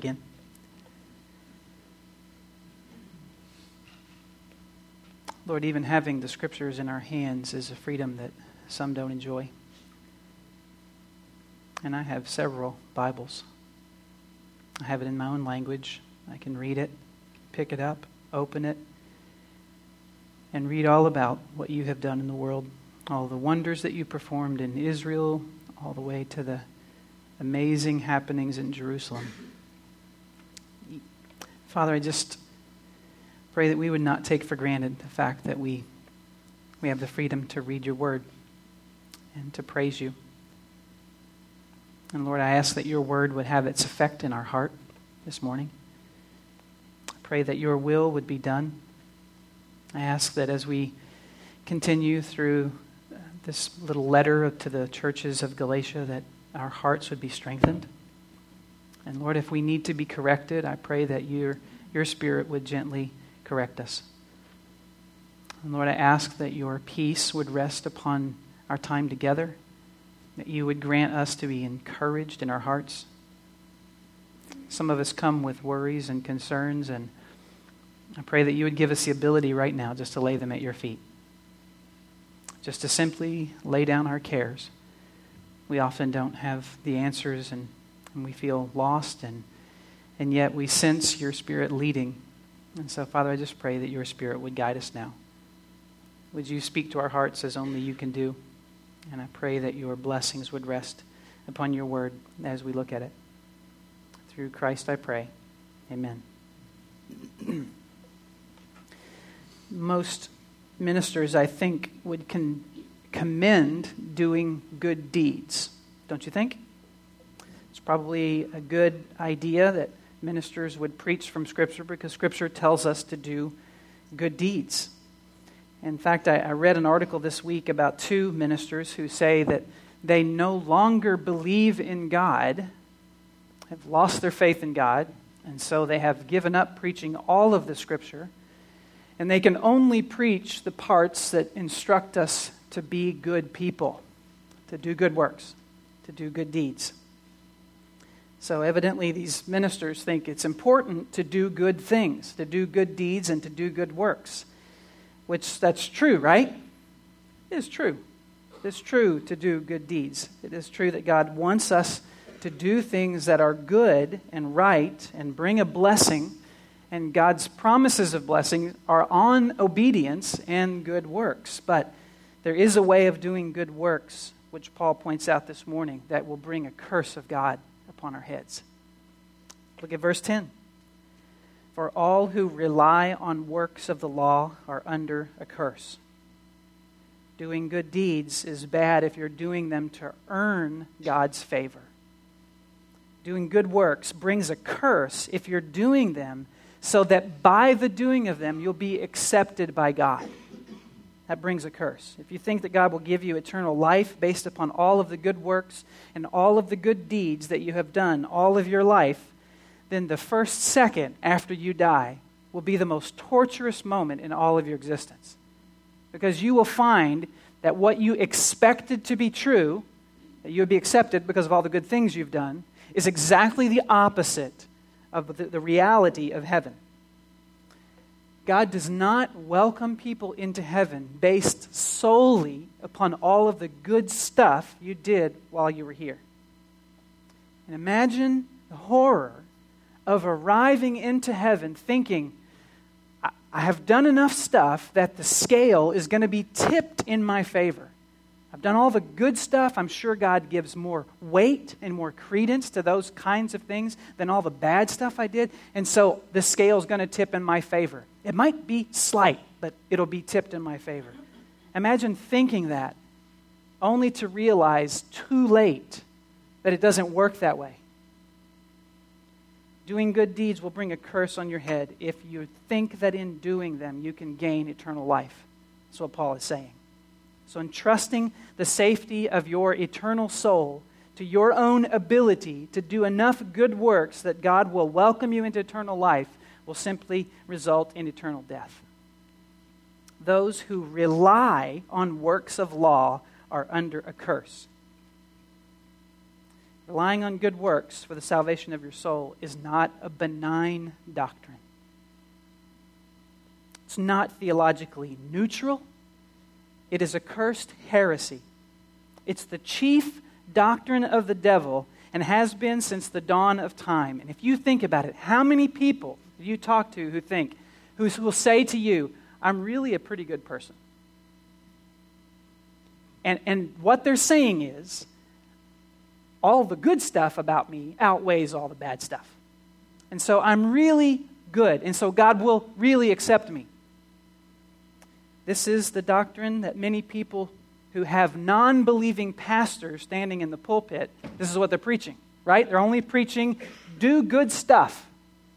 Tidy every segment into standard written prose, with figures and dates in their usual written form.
again. Lord, even having the Scriptures in our hands is a freedom that some don't enjoy. And I have several Bibles. I have it in my own language. I can read it, pick it up, open it, and read all about what you have done in the world, all the wonders that you performed in Israel, all the way to the amazing happenings in Jerusalem. Father, I just pray that we would not take for granted the fact that we have the freedom to read your word and to praise you. And Lord, I ask that your word would have its effect in our heart this morning. I pray that your will would be done. I ask that as we continue through this little letter to the churches of Galatia, that our hearts would be strengthened. And Lord, if we need to be corrected, I pray that your Spirit would gently correct us. And Lord, I ask that your peace would rest upon our time together, that you would grant us to be encouraged in our hearts. Some of us come with worries and concerns, and I pray that you would give us the ability right now just to lay them at your feet, just to simply lay down our cares. We often don't have the answers, and we feel lost, and yet we sense your Spirit leading. And so, Father, I just pray that your Spirit would guide us now. Would you speak to our hearts as only you can do? And I pray that your blessings would rest upon your word as we look at it. Through Christ I pray. Amen. Most ministers, I think, would commend doing good deeds. Don't you think? It's probably a good idea that ministers would preach from Scripture because Scripture tells us to do good deeds. In fact, I read an article this week about two ministers who say that they no longer believe in God, have lost their faith in God, and so they have given up preaching all of the Scripture, and they can only preach the parts that instruct us to be good people, to do good works, to do good deeds. So evidently these ministers think it's important to do good things, to do good deeds, and to do good works. Which, that's true, right? It is true. It is true to do good deeds. It is true that God wants us to do things that are good and right and bring a blessing. And God's promises of blessing are on obedience and good works. But there is a way of doing good works, which Paul points out this morning, that will bring a curse of God upon our heads. Look at verse 10. For all who rely on works of the law are under a curse. Doing good deeds is bad if you're doing them to earn God's favor. Doing good works brings a curse if you're doing them so that by the doing of them you'll be accepted by God. That brings a curse. If you think that God will give you eternal life based upon all of the good works and all of the good deeds that you have done all of your life, then the first second after you die will be the most torturous moment in all of your existence. Because you will find that what you expected to be true, that you would be accepted because of all the good things you've done, is exactly the opposite of the reality of heaven. God does not welcome people into heaven based solely upon all of the good stuff you did while you were here. And imagine the horror of arriving into heaven thinking, I have done enough stuff that the scale is going to be tipped in my favor. I've done all the good stuff. I'm sure God gives more weight and more credence to those kinds of things than all the bad stuff I did. And so the scale is going to tip in my favor. It might be slight, but it'll be tipped in my favor. Imagine thinking that, only to realize too late that it doesn't work that way. Doing good deeds will bring a curse on your head if you think that in doing them you can gain eternal life. That's what Paul is saying. So entrusting the safety of your eternal soul to your own ability to do enough good works that God will welcome you into eternal life will simply result in eternal death. Those who rely on works of law are under a curse. relying on good works for the salvation of your soul, is not a benign doctrine. It's not theologically neutral. It is a cursed heresy. It's the chief doctrine of the devil and has been since the dawn of time. And if you think about it, how many people do you talk to who will say to you, I'm really a pretty good person? And what they're saying is, all the good stuff about me outweighs all the bad stuff. And so I'm really good, and so God will really accept me. This is the doctrine that many people who have non-believing pastors standing in the pulpit, this is what they're preaching, right? They're only preaching, do good stuff.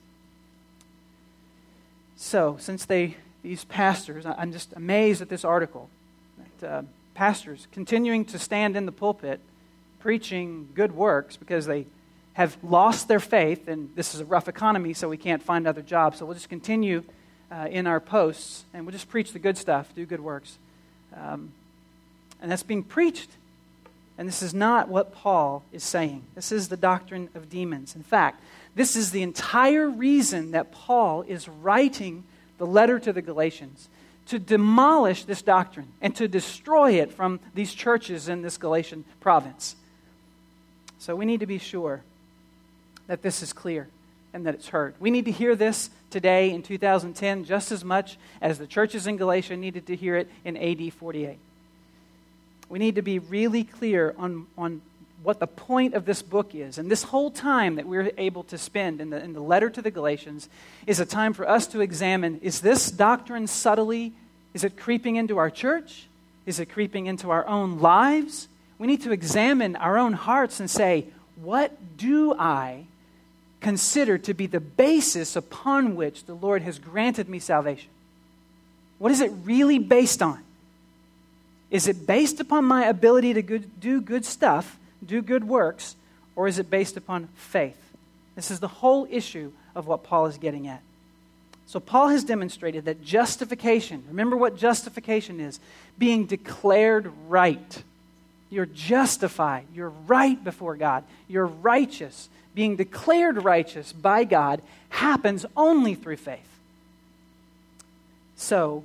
So, since these pastors, I'm just amazed at this article, that pastors continuing to stand in the pulpit preaching good works because they have lost their faith, and this is a rough economy, so we can't find other jobs. So we'll just continue in our posts, and we'll just preach the good stuff, do good works. And that's being preached. And this is not what Paul is saying. This is the doctrine of demons. In fact, this is the entire reason that Paul is writing the letter to the Galatians, to demolish this doctrine and to destroy it from these churches in this Galatian province. So we need to be sure that this is clear and that it's heard. We need to hear this today in 2010 just as much as the churches in Galatia needed to hear it in AD 48. We need to be really clear on what the point of this book is. And this whole time that we're able to spend in the letter to the Galatians is a time for us to examine, is this doctrine subtly, is it creeping into our church? Is it creeping into our own lives? We need to examine our own hearts and say, what do I consider to be the basis upon which the Lord has granted me salvation? What is it really based on? Is it based upon my ability to do good stuff, do good works, or is it based upon faith? This is the whole issue of what Paul is getting at. So Paul has demonstrated that justification, remember what justification is, being declared right. You're justified. You're right before God. You're righteous. Being declared righteous by God happens only through faith. So,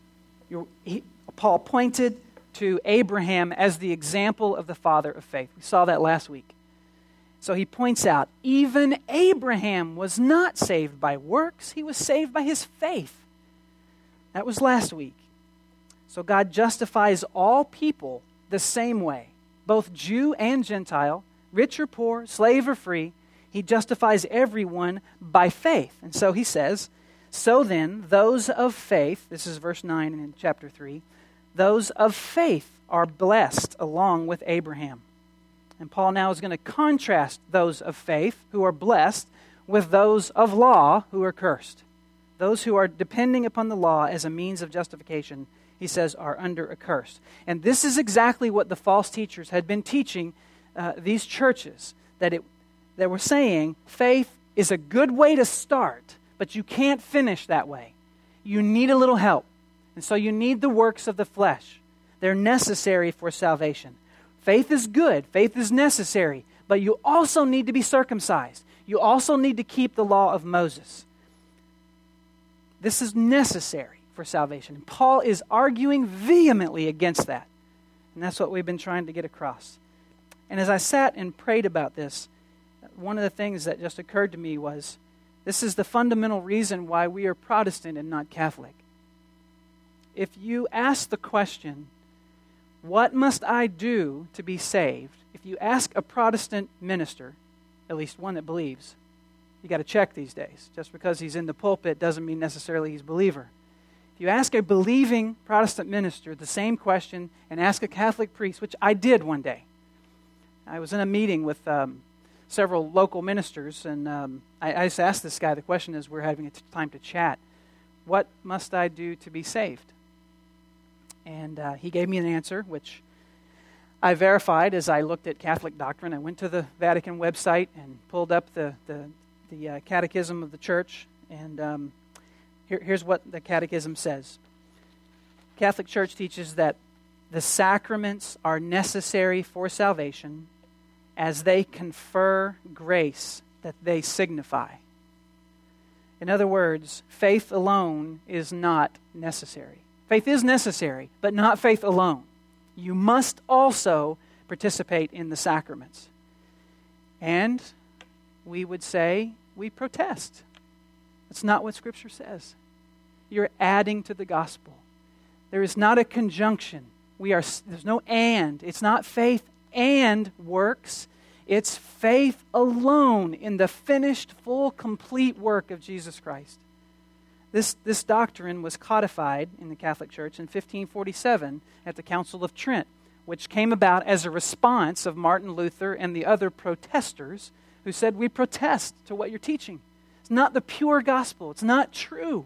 Paul pointed to Abraham as the example of the father of faith. We saw that last week. So he points out, even Abraham was not saved by works. He was saved by his faith. That was last week. So God justifies all people the same way, both Jew and Gentile, rich or poor, slave or free. He justifies everyone by faith. And so he says, so then, those of faith, this is verse 9 in chapter 3, those of faith are blessed along with Abraham. And Paul now is going to contrast those of faith who are blessed with those of law who are cursed. Those who are depending upon the law as a means of justification, he says, are under a curse. And this is exactly what the false teachers had been teaching these churches, that they were saying faith is a good way to start, but you can't finish that way. You need a little help. And so you need the works of the flesh. They're necessary for salvation. Faith is good. Faith is necessary. But you also need to be circumcised. You also need to keep the law of Moses. This is necessary for salvation. And Paul is arguing vehemently against that. And that's what we've been trying to get across. And as I sat and prayed about this, one of the things that just occurred to me was, this is the fundamental reason why we are Protestant and not Catholic. If you ask the question, what must I do to be saved? If you ask a Protestant minister, at least one that believes, you got to check these days. Just because he's in the pulpit doesn't mean necessarily he's a believer. If you ask a believing Protestant minister the same question and ask a Catholic priest, which I did one day. I was in a meeting with several local ministers, and I just asked this guy the question as we're having a time to chat, what must I do to be saved? And he gave me an answer, which I verified as I looked at Catholic doctrine. I went to the Vatican website and pulled up the Catechism of the Church. And here's what the Catechism says. Catholic Church teaches that the sacraments are necessary for salvation as they confer grace that they signify. In other words, faith alone is not necessary. Faith is necessary, but not faith alone. You must also participate in the sacraments. And we would say we protest. That's not what Scripture says. You're adding to the gospel. There is not a conjunction. There's no and. It's not faith and works. It's faith alone in the finished, full, complete work of Jesus Christ. This doctrine was codified in the Catholic Church in 1547 at the Council of Trent, which came about as a response of Martin Luther and the other protesters who said, we protest to what you're teaching. It's not the pure gospel. It's not true.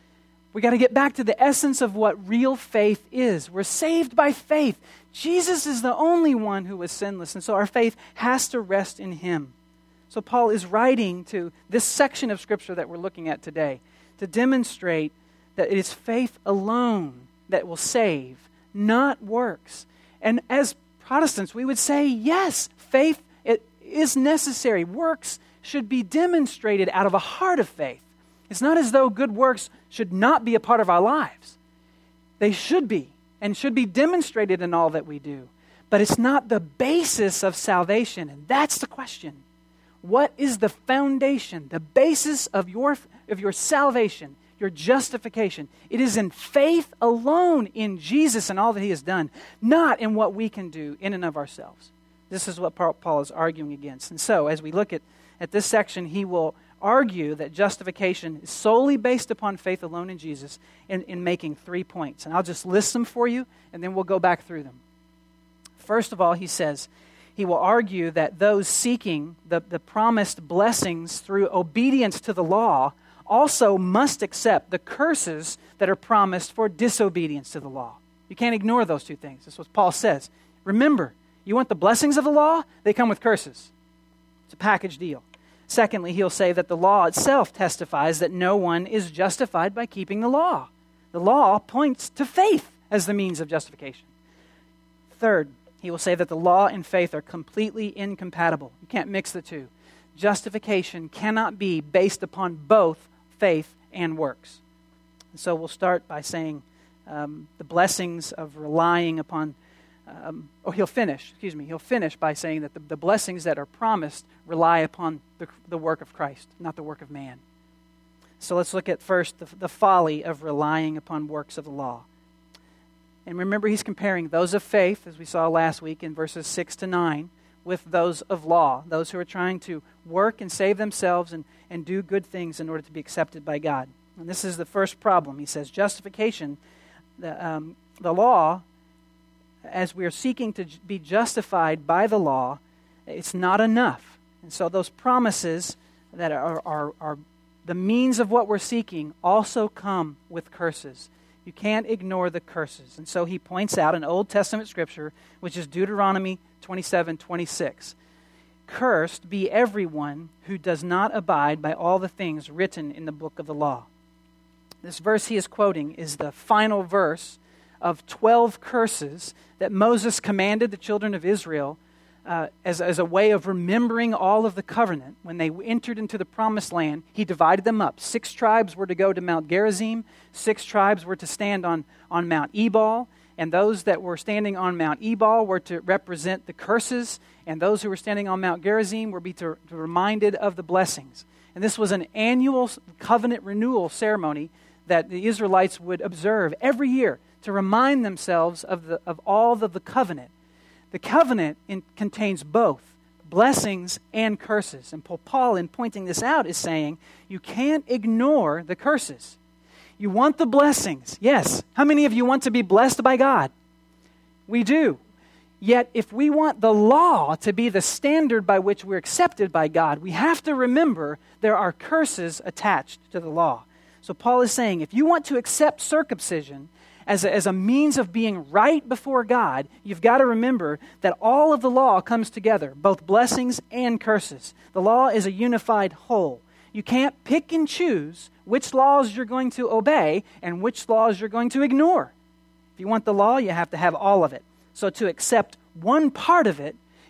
We got to get back to the essence of what real faith is. We're saved by faith. Jesus is the only one who was sinless, and so our faith has to rest in Him. So Paul is writing to this section of Scripture that we're looking at today to demonstrate that it is faith alone that will save, not works. And as Protestants, we would say, yes, faith it is necessary. Works should be demonstrated out of a heart of faith. It's not as though good works should not be a part of our lives. They should be, and should be demonstrated in all that we do. But it's not the basis of salvation, and that's the question. What is the foundation, the basis of your salvation, your justification? It is in faith alone in Jesus and all that He has done, not in what we can do in and of ourselves. This is what Paul is arguing against. And so, as we look at this section, he will argue that justification is solely based upon faith alone in Jesus in making 3 points. And I'll just list them for you, and then we'll go back through them. First of all, he says, he will argue that those seeking the promised blessings through obedience to the law also must accept the curses that are promised for disobedience to the law. You can't ignore those two things. That's what Paul says. Remember, you want the blessings of the law? They come with curses. It's a package deal. Secondly, he'll say that the law itself testifies that no one is justified by keeping the law. The law points to faith as the means of justification. Third, he will say that the law and faith are completely incompatible. You can't mix the two. Justification cannot be based upon both faith and works. And so we'll start by saying the blessings of relying upon he'll finish by saying that the blessings that are promised rely upon the work of Christ, not the work of man. So let's look at first the folly of relying upon works of the law. And remember, he's comparing those of faith, as we saw last week in verses 6 to 9, with those of law, those who are trying to work and save themselves and do good things in order to be accepted by God. And this is the first problem. He says justification, the law, as we are seeking to be justified by the law, it's not enough. And so those promises that are the means of what we're seeking also come with curses. You can't ignore the curses. And so he points out an Old Testament scripture, which is Deuteronomy 27:26. Cursed be everyone who does not abide by all the things written in the book of the law. This verse he is quoting is the final verse of 12 curses that Moses commanded the children of Israel as a way of remembering all of the covenant. When they entered into the promised land, he divided them up. 6 tribes were to go to Mount Gerizim. 6 tribes were to stand on Mount Ebal. And those that were standing on Mount Ebal were to represent the curses. And those who were standing on Mount Gerizim were to be reminded of the blessings. And this was an annual covenant renewal ceremony that the Israelites would observe every year to remind themselves of all of the covenant. The covenant contains both blessings and curses. And Paul, in pointing this out, is saying you can't ignore the curses. You want the blessings. Yes. How many of you want to be blessed by God? We do. Yet, if we want the law to be the standard by which we're accepted by God, we have to remember there are curses attached to the law. So Paul is saying, if you want to accept circumcision as a means of being right before God, you've got to remember that all of the law comes together, both blessings and curses. The law is a unified whole. You can't pick and choose which laws you're going to obey and which laws you're going to ignore. If you want the law, you have to have all of it. So to accept one part of it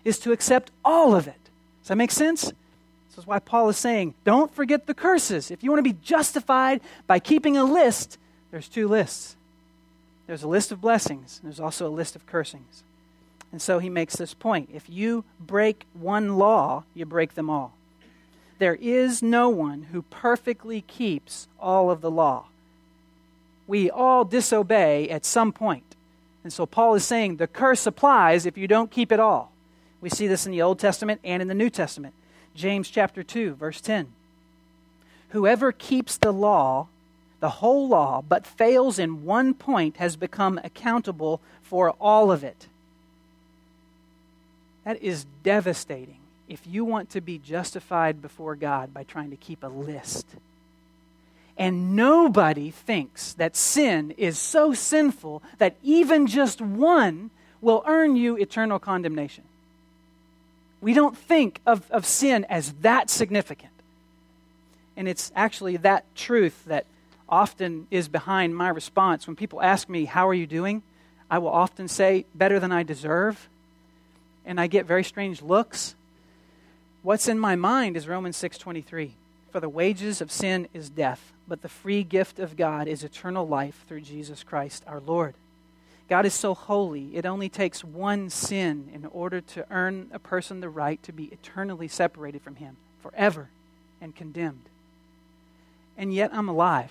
is to accept all of it. Does that make sense? This is why Paul is saying, don't forget the curses. If you want to be justified by keeping a list, there's two lists. There's a list of blessings, and there's also a list of cursings. And so he makes this point. If you break one law, you break them all. There is no one who perfectly keeps all of the law. We all disobey at some point. And so Paul is saying the curse applies if you don't keep it all. We see this in the Old Testament and in the New Testament. James chapter 2, verse 10. Whoever keeps the law, the whole law, but fails in one point has become accountable for all of it. That is devastating if you want to be justified before God by trying to keep a list. And nobody thinks that sin is so sinful that even just one will earn you eternal condemnation. We don't think of sin as that significant. And it's actually that truth that often is behind my response. When people ask me, how are you doing? I will often say, better than I deserve. And I get very strange looks. What's in my mind is Romans 6:23. For the wages of sin is death, but the free gift of God is eternal life through Jesus Christ our Lord. God is so holy, it only takes one sin in order to earn a person the right to be eternally separated from Him, forever and condemned. And yet I'm alive.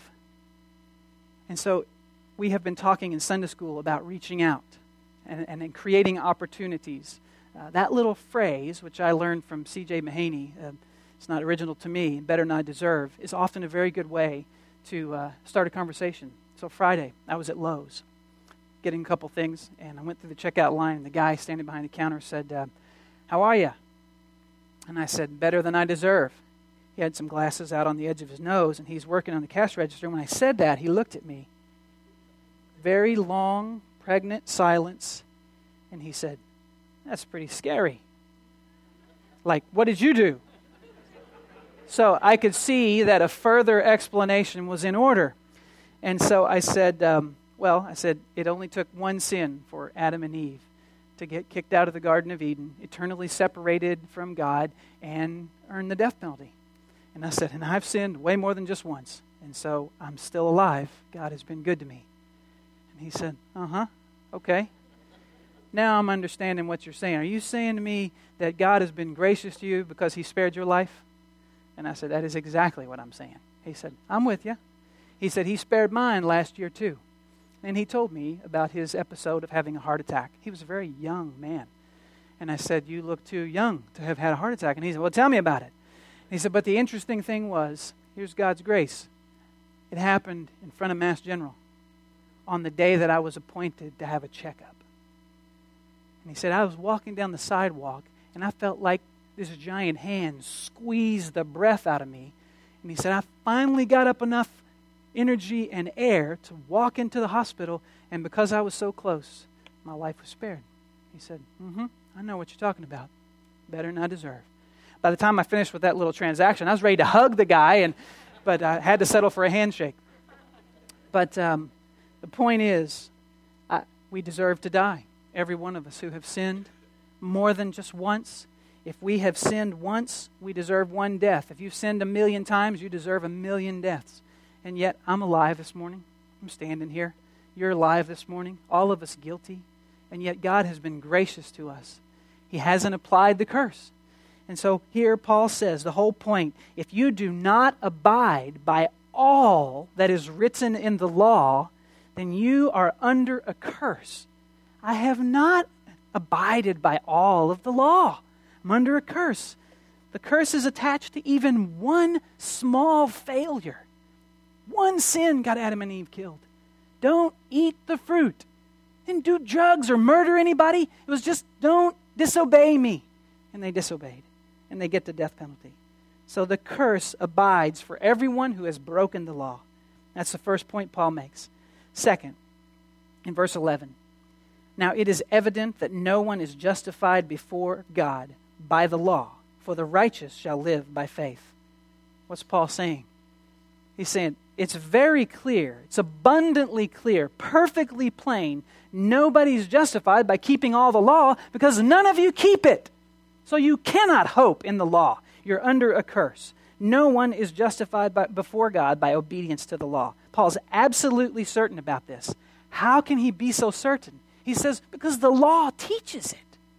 And so we have been talking in Sunday school about reaching out and creating opportunities. That little phrase, which I learned from C.J. Mahaney, it's not original to me, better than I deserve, is often a very good way to start a conversation. So Friday, I was at Lowe's getting a couple things, and I went through the checkout line, and the guy standing behind the counter said, how are you? And I said, better than I deserve. He had some glasses out on the edge of his nose, and he's working on the cash register. When I said that, he looked at me. Very long, pregnant silence, and he said, that's pretty scary. Like, what did you do? So I could see that a further explanation was in order. And so I said, it only took one sin for Adam and Eve to get kicked out of the Garden of Eden, eternally separated from God, and earn the death penalty. And I said, and I've sinned way more than just once. And so I'm still alive. God has been good to me. And he said, okay. Now I'm understanding what you're saying. Are you saying to me that God has been gracious to you because He spared your life? And I said, that is exactly what I'm saying. He said, I'm with you. He said, He spared mine last year too. And he told me about his episode of having a heart attack. He was a very young man. And I said, you look too young to have had a heart attack. And he said, well, tell me about it. And he said, but the interesting thing was, here's God's grace. It happened in front of Mass General on the day that I was appointed to have a checkup. And he said, I was walking down the sidewalk, and I felt like this giant hand squeezed the breath out of me. And he said, I finally got up enough energy and air to walk into the hospital, and because I was so close, my life was spared. He said, I know what you're talking about. Better than I deserve. By the time I finished with that little transaction, I was ready to hug the guy, but I had to settle for a handshake. But the point is, we deserve to die. Every one of us who have sinned more than just once. If we have sinned once, we deserve one death. If you've sinned 1,000,000 times, you deserve 1,000,000 deaths. And yet, I'm alive this morning. I'm standing here. You're alive this morning. All of us guilty. And yet, God has been gracious to us. He hasn't applied the curse. And so here Paul says, the whole point, if you do not abide by all that is written in the law, then you are under a curse. I have not abided by all of the law. I'm under a curse. The curse is attached to even one small failure. One sin got Adam and Eve killed. Don't eat the fruit. Didn't do drugs or murder anybody. It was just, don't disobey me. And they disobeyed. And they get the death penalty. So the curse abides for everyone who has broken the law. That's the first point Paul makes. Second, in verse 11. Now it is evident that no one is justified before God by the law, for the righteous shall live by faith. What's Paul saying? He's saying, it's very clear, it's abundantly clear, perfectly plain. Nobody's justified by keeping all the law because none of you keep it. So you cannot hope in the law. You're under a curse. No one is justified before God by obedience to the law. Paul's absolutely certain about this. How can he be so certain? He says, because the law teaches it.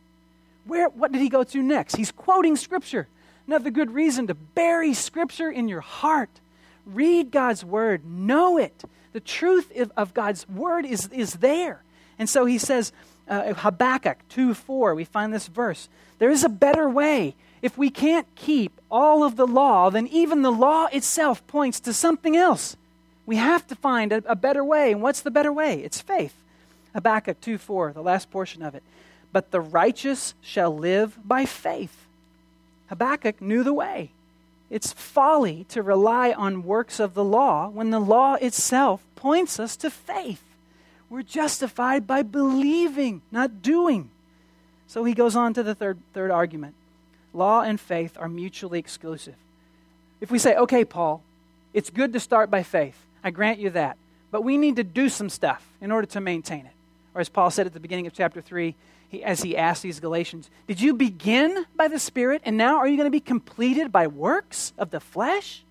What did he go to next? He's quoting Scripture. Another good reason to bury Scripture in your heart. Read God's Word. Know it. The truth of God's Word is there. And so he says, Habakkuk 2:4, we find this verse. There is a better way. If we can't keep all of the law, then even the law itself points to something else. We have to find a better way. And what's the better way? It's faith. Habakkuk 2:4, the last portion of it. But the righteous shall live by faith. Habakkuk knew the way. It's folly to rely on works of the law when the law itself points us to faith. We're justified by believing, not doing. So he goes on to the third argument. Law and faith are mutually exclusive. If we say, okay, Paul, it's good to start by faith. I grant you that. But we need to do some stuff in order to maintain it. Or as Paul said at the beginning of chapter 3, as he asked these Galatians, did you begin by the Spirit, and now are you going to be completed by works of the flesh?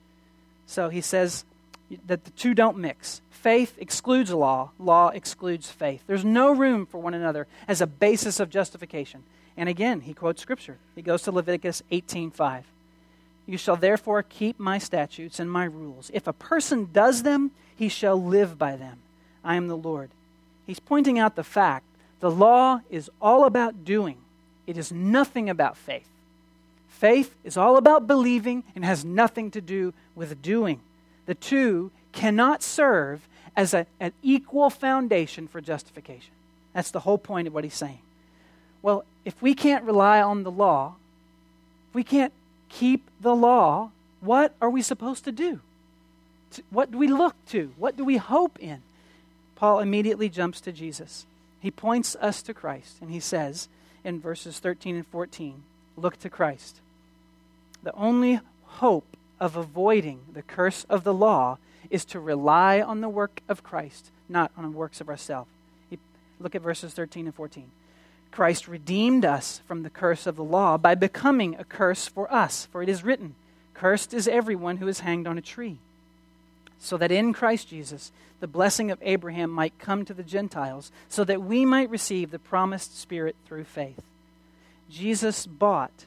So he says that the two don't mix. Faith excludes law. Law excludes faith. There's no room for one another as a basis of justification. And again, he quotes Scripture. He goes to Leviticus 18:5. You shall therefore keep my statutes and my rules. If a person does them, he shall live by them. I am the Lord. He's pointing out the fact the law is all about doing. It is nothing about faith. Faith is all about believing and has nothing to do with doing. The two cannot serve as an equal foundation for justification. That's the whole point of what he's saying. Well, if we can't rely on the law, if we can't keep the law, what are we supposed to do? What do we look to? What do we hope in? Paul immediately jumps to Jesus. He points us to Christ, and he says in verses 13 and 14, look to Christ. The only hope of avoiding the curse of the law is to rely on the work of Christ, not on the works of ourselves. Look at verses 13 and 14. Christ redeemed us from the curse of the law by becoming a curse for us. For it is written, cursed is everyone who is hanged on a tree. So that in Christ Jesus, the blessing of Abraham might come to the Gentiles, so that we might receive the promised Spirit through faith. Jesus bought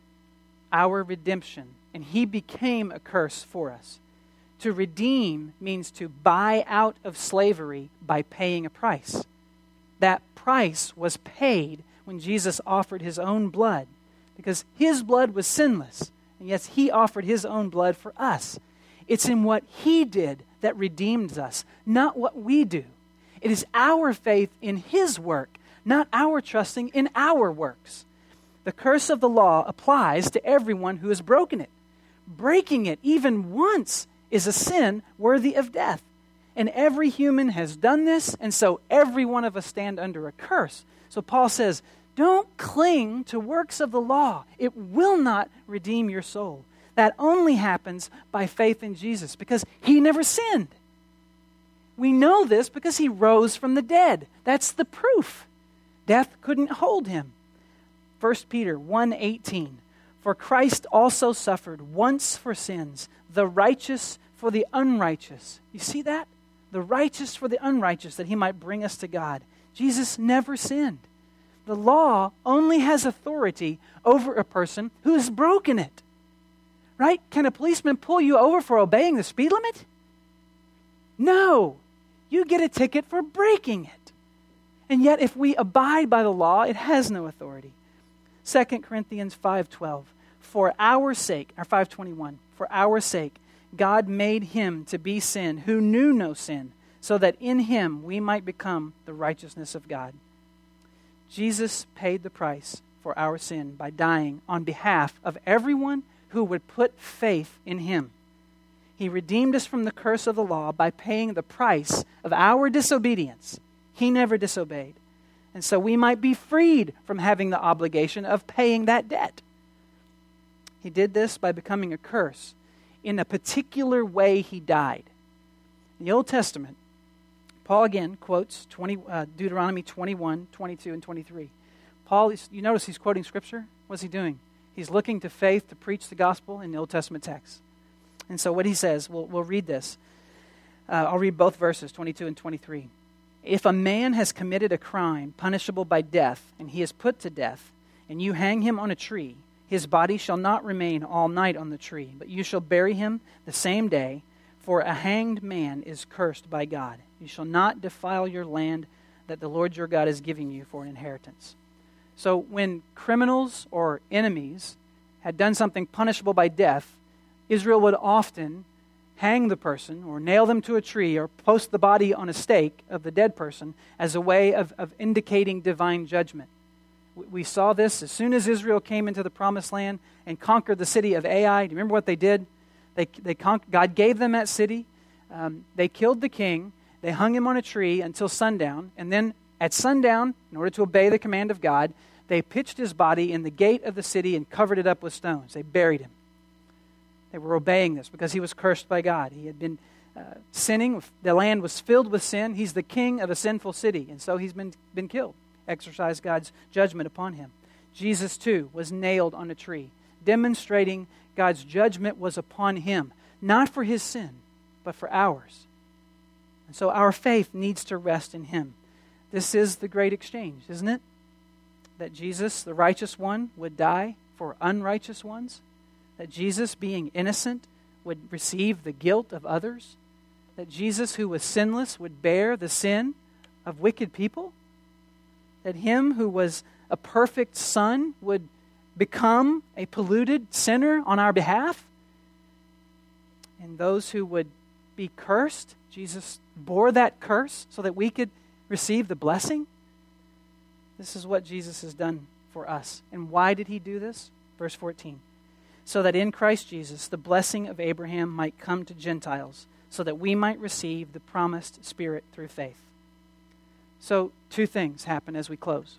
our redemption, and he became a curse for us. To redeem means to buy out of slavery by paying a price. That price was paid when Jesus offered his own blood, because his blood was sinless, and yet he offered his own blood for us. It's in what he did that redeems us, not what we do. It is our faith in his work, not our trusting in our works. The curse of the law applies to everyone who has broken it. Breaking it even once is a sin worthy of death. And every human has done this, and so every one of us stand under a curse. So Paul says, don't cling to works of the law. It will not redeem your soul. That only happens by faith in Jesus, because he never sinned. We know this because he rose from the dead. That's the proof. Death couldn't hold him. 1 Peter 1:18, for Christ also suffered once for sins, the righteous for the unrighteous. You see that? The righteous for the unrighteous, that he might bring us to God. Jesus never sinned. The law only has authority over a person who has broken it. Right? Can a policeman pull you over for obeying the speed limit? No. You get a ticket for breaking it. And yet if we abide by the law, it has no authority. 2 Corinthians 5:12, for our sake, or 5:21, for our sake, God made him to be sin who knew no sin, so that in him we might become the righteousness of God. Jesus paid the price for our sin by dying on behalf of everyone who would put faith in him. He redeemed us from the curse of the law by paying the price of our disobedience. He never disobeyed. And so we might be freed from having the obligation of paying that debt. He did this by becoming a curse. In a particular way, he died. In the Old Testament, Paul again quotes Deuteronomy 21, 22, and 23. Paul, you notice he's quoting Scripture? What's he doing? He's looking to faith to preach the gospel in the Old Testament text. And so what he says, we'll read this. I'll read both verses, 22 and 23. If a man has committed a crime punishable by death, and he is put to death, and you hang him on a tree, his body shall not remain all night on the tree, but you shall bury him the same day, for a hanged man is cursed by God. You shall not defile your land that the Lord your God is giving you for an inheritance. So when criminals or enemies had done something punishable by death, Israel would often hang the person or nail them to a tree or post the body on a stake of the dead person as a way of indicating divine judgment. We saw this as soon as Israel came into the promised land and conquered the city of Ai. Do you remember what they did? God gave them that city. They killed the king. They hung him on a tree until sundown. And then at sundown, in order to obey the command of God, they pitched his body in the gate of the city and covered it up with stones. They buried him. They were obeying this because he was cursed by God. He had been sinning. The land was filled with sin. He's the king of a sinful city, and so he's been killed. Exercised God's judgment upon him. Jesus, too, was nailed on a tree, demonstrating God's judgment was upon him, not for his sin, but for ours. And so our faith needs to rest in him. This is the great exchange, isn't it? That Jesus, the righteous one, would die for unrighteous ones. That Jesus, being innocent, would receive the guilt of others. That Jesus, who was sinless, would bear the sin of wicked people. That him who was a perfect son would become a polluted sinner on our behalf. And those who would be cursed, Jesus bore that curse so that we could receive the blessing. This is what Jesus has done for us. And why did he do this? Verse 14. So that in Christ Jesus the blessing of Abraham might come to Gentiles, so that we might receive the promised Spirit through faith. So two things happen as we close.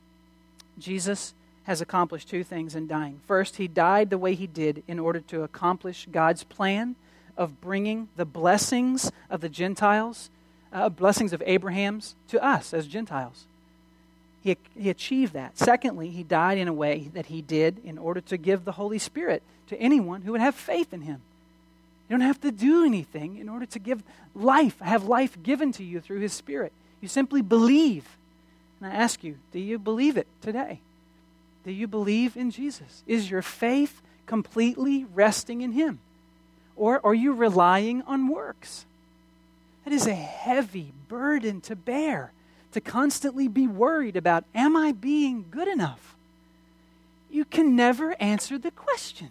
Jesus has accomplished two things in dying. First, he died the way he did in order to accomplish God's plan of bringing the blessings of the Gentiles, blessings of Abraham's, to us as Gentiles. He achieved that. Secondly, he died in a way that he did in order to give the Holy Spirit to anyone who would have faith in him. You don't have to do anything in order to have life given to you through his Spirit. You simply believe. And I ask you, do you believe it today? Do you believe in Jesus? Is your faith completely resting in him? Or are you relying on works? That is a heavy burden to bear. To constantly be worried about, am I being good enough? You can never answer the question.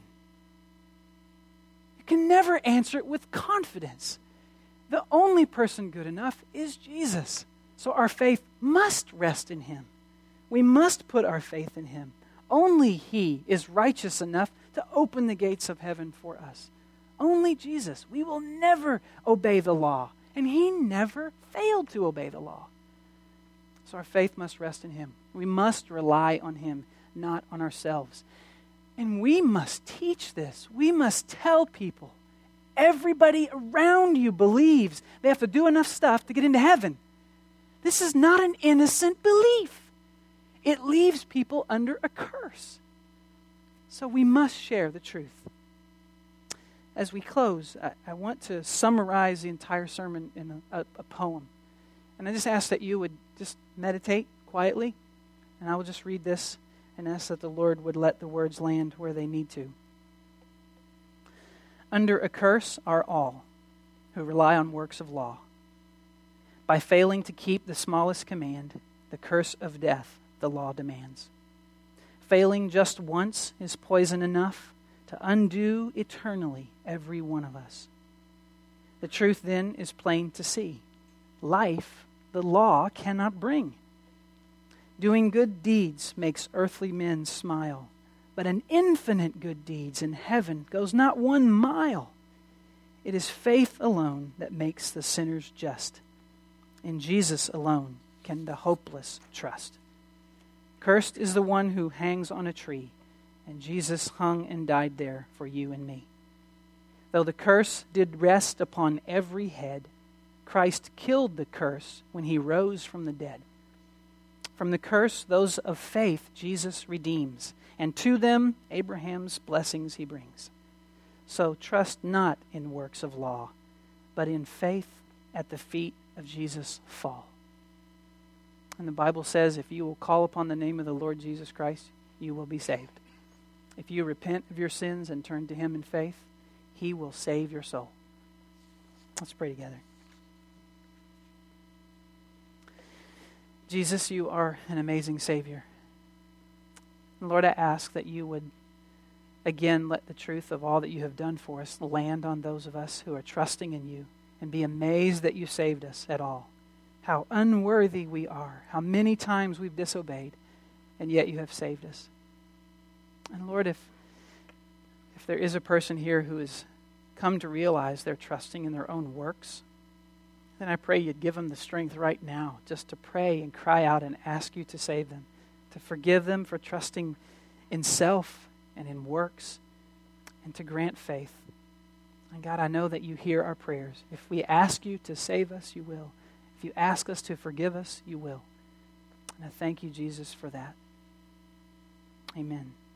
You can never answer it with confidence. The only person good enough is Jesus. So our faith must rest in him. We must put our faith in him. Only he is righteous enough to open the gates of heaven for us. Only Jesus. We will never obey the law. And he never failed to obey the law. So our faith must rest in him. We must rely on him, not on ourselves. And we must teach this. We must tell people. Everybody around you believes they have to do enough stuff to get into heaven. This is not an innocent belief. It leaves people under a curse. So we must share the truth. As we close, I want to summarize the entire sermon in a poem. And I just ask that you would just meditate quietly, and I will just read this and ask that the Lord would let the words land where they need to. Under a curse are all who rely on works of law. By failing to keep the smallest command, the curse of death the law demands. Failing just once is poison enough to undo eternally every one of us. The truth then is plain to see. Life the law cannot bring. Doing good deeds makes earthly men smile, but an infinite good deeds in heaven goes not 1 mile. It is faith alone that makes the sinners just. In Jesus alone can the hopeless trust. Cursed is the one who hangs on a tree, and Jesus hung and died there for you and me. Though the curse did rest upon every head, Christ killed the curse when he rose from the dead. From the curse, those of faith Jesus redeems, and to them Abraham's blessings he brings. So trust not in works of law, but in faith at the feet of Jesus fall. And the Bible says, if you will call upon the name of the Lord Jesus Christ, you will be saved. If you repent of your sins and turn to Him in faith, He will save your soul. Let's pray together. Jesus, you are an amazing Savior. And Lord, I ask that you would again let the truth of all that you have done for us land on those of us who are trusting in you, and be amazed that you saved us at all. How unworthy we are, how many times we've disobeyed, and yet you have saved us. And Lord, if there is a person here who has come to realize they're trusting in their own works, then I pray you'd give them the strength right now just to pray and cry out and ask you to save them, to forgive them for trusting in self and in works, and to grant faith. And God, I know that you hear our prayers. If we ask you to save us, you will. If you ask us to forgive us, you will. And I thank you, Jesus, for that. Amen.